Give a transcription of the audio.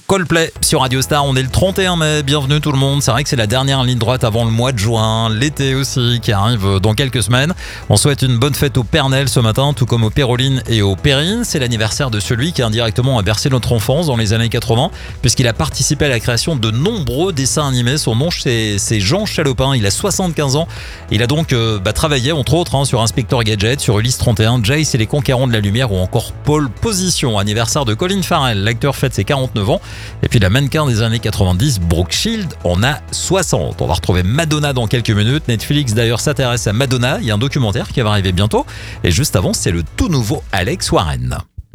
Coldplay sur Radio Star, on est le 31 mai, bienvenue tout le monde. C'est vrai que c'est la dernière ligne droite avant le mois de juin, l'été aussi qui arrive dans quelques semaines. On souhaite une bonne fête au Pernel ce matin, tout comme aux Péroline et aux Pérines. C'est l'anniversaire de celui qui indirectement a bercé notre enfance dans les années 80, puisqu'il a participé à la création de nombreux dessins animés. Son nom c'est Jean Chalopin, il a 75 ans. Il a donc travaillé entre autres sur Inspecteur Gadget, sur Ulysse 31, Jace et les Conquérants de la Lumière ou encore Pole Position. Anniversaire de Colin Farrell, l'acteur fête ses 49 ans. Et puis la mannequin des années 90, Brooke Shield, en a 60. On va retrouver Madonna dans quelques minutes. Netflix d'ailleurs s'intéresse à Madonna. Il y a un documentaire qui va arriver bientôt. Et juste avant, c'est le tout nouveau Alex Warren.